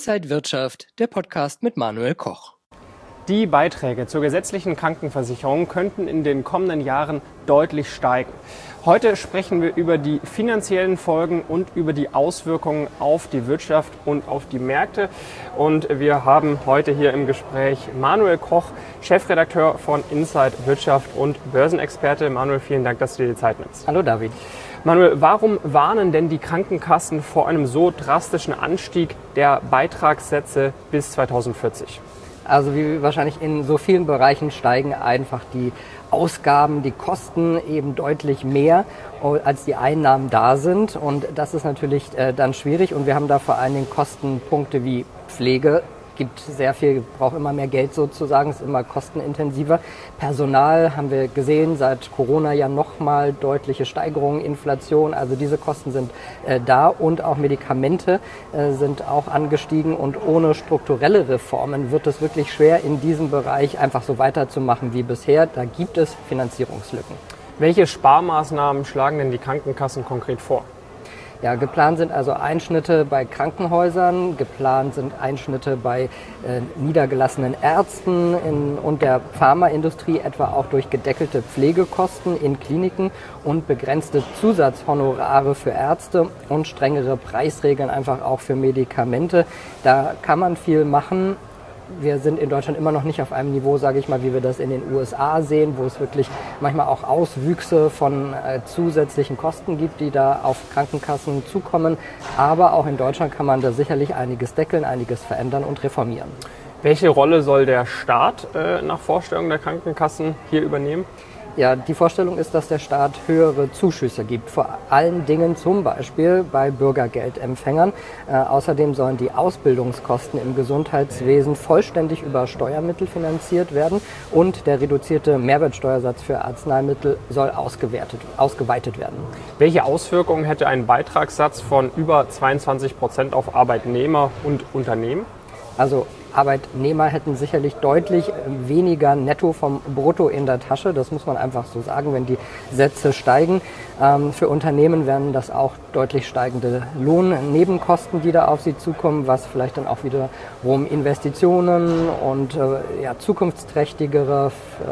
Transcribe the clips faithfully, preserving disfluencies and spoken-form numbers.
Inside Wirtschaft, der Podcast mit Manuel Koch. Die Beiträge zur gesetzlichen Krankenversicherung könnten in den kommenden Jahren deutlich steigen. Heute sprechen wir über die finanziellen Folgen und über die Auswirkungen auf die Wirtschaft und auf die Märkte. Und wir haben heute hier im Gespräch Manuel Koch, Chefredakteur von Inside Wirtschaft und Börsenexperte. Manuel, vielen Dank, dass du dir die Zeit nimmst. Hallo David. Manuel, warum warnen denn die Krankenkassen vor einem so drastischen Anstieg der Beitragssätze bis zweitausendvierzig? Also wie wahrscheinlich in so vielen Bereichen steigen einfach die Ausgaben, die Kosten eben deutlich mehr, als die Einnahmen da sind. Und das ist natürlich äh, dann schwierig. Und wir haben da vor allen Dingen Kostenpunkte wie Pflege. Gibt sehr viel, braucht immer mehr Geld sozusagen, ist immer kostenintensiver. Personal haben wir gesehen, seit Corona ja nochmal deutliche Steigerungen, Inflation, also diese Kosten sind äh, da und auch Medikamente äh, sind auch angestiegen und ohne strukturelle Reformen wird es wirklich schwer, in diesem Bereich einfach so weiterzumachen wie bisher. Da gibt es Finanzierungslücken. Welche Sparmaßnahmen schlagen denn die Krankenkassen konkret vor? Ja, geplant sind also Einschnitte bei Krankenhäusern, geplant sind Einschnitte bei äh, niedergelassenen Ärzten in, und der Pharmaindustrie, etwa auch durch gedeckelte Pflegekosten in Kliniken und begrenzte Zusatzhonorare für Ärzte und strengere Preisregeln einfach auch für Medikamente. Da kann man viel machen. Wir sind in Deutschland immer noch nicht auf einem Niveau, sage ich mal, wie wir das in den U S A sehen, wo es wirklich manchmal auch Auswüchse von äh, zusätzlichen Kosten gibt, die da auf Krankenkassen zukommen. Aber auch in Deutschland kann man da sicherlich einiges deckeln, einiges verändern und reformieren. Welche Rolle soll der Staat äh, nach Vorstellung der Krankenkassen hier übernehmen? Ja, die Vorstellung ist, dass der Staat höhere Zuschüsse gibt, vor allen Dingen zum Beispiel bei Bürgergeldempfängern. Äh, außerdem sollen die Ausbildungskosten im Gesundheitswesen vollständig über Steuermittel finanziert werden und der reduzierte Mehrwertsteuersatz für Arzneimittel soll ausgewertet, ausgeweitet werden. Welche Auswirkungen hätte ein Beitragssatz von über zweiundzwanzig Prozent auf Arbeitnehmer und Unternehmen? Also Arbeitnehmer hätten sicherlich deutlich weniger Netto vom Brutto in der Tasche. Das muss man einfach so sagen, wenn die Sätze steigen. Ähm, für Unternehmen wären das auch deutlich steigende Lohnnebenkosten, die da auf sie zukommen, was vielleicht dann auch wiederum Investitionen und äh, ja, zukunftsträchtigere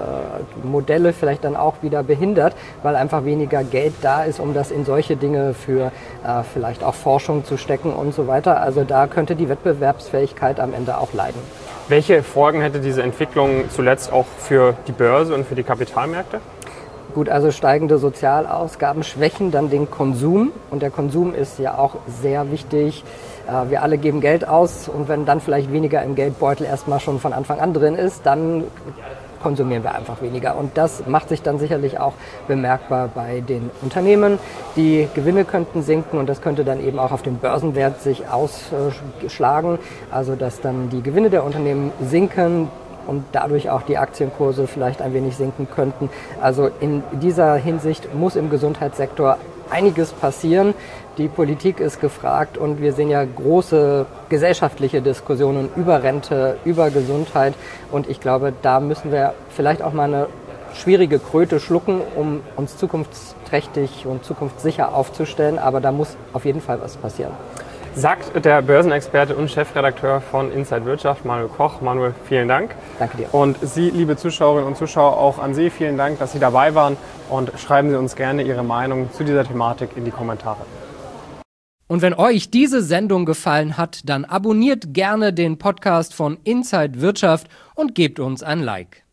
äh, Modelle vielleicht dann auch wieder behindert, weil einfach weniger Geld da ist, um das in solche Dinge für äh, vielleicht auch Forschung zu stecken und so weiter. Also da könnte die Wettbewerbsfähigkeit am Ende auch leiden. Welche Folgen hätte diese Entwicklung zuletzt auch für die Börse und für die Kapitalmärkte? Gut, also steigende Sozialausgaben schwächen dann den Konsum und der Konsum ist ja auch sehr wichtig. Wir alle geben Geld aus und wenn dann vielleicht weniger im Geldbeutel erstmal schon von Anfang an drin ist, dann konsumieren wir einfach weniger. Und das macht sich dann sicherlich auch bemerkbar bei den Unternehmen. Die Gewinne könnten sinken und das könnte dann eben auch auf den Börsenwert sich ausschlagen. Also dass dann die Gewinne der Unternehmen sinken und dadurch auch die Aktienkurse vielleicht ein wenig sinken könnten. Also in dieser Hinsicht muss im Gesundheitssektor einiges passieren. Die Politik ist gefragt und wir sehen ja große gesellschaftliche Diskussionen über Rente, über Gesundheit und ich glaube, da müssen wir vielleicht auch mal eine schwierige Kröte schlucken, um uns zukunftsträchtig und zukunftssicher aufzustellen, aber da muss auf jeden Fall was passieren. Sagt der Börsenexperte und Chefredakteur von Inside Wirtschaft, Manuel Koch. Manuel, vielen Dank. Danke dir. Und Sie, liebe Zuschauerinnen und Zuschauer, auch an Sie vielen Dank, dass Sie dabei waren und schreiben Sie uns gerne Ihre Meinung zu dieser Thematik in die Kommentare. Und wenn euch diese Sendung gefallen hat, dann abonniert gerne den Podcast von Inside Wirtschaft und gebt uns ein Like.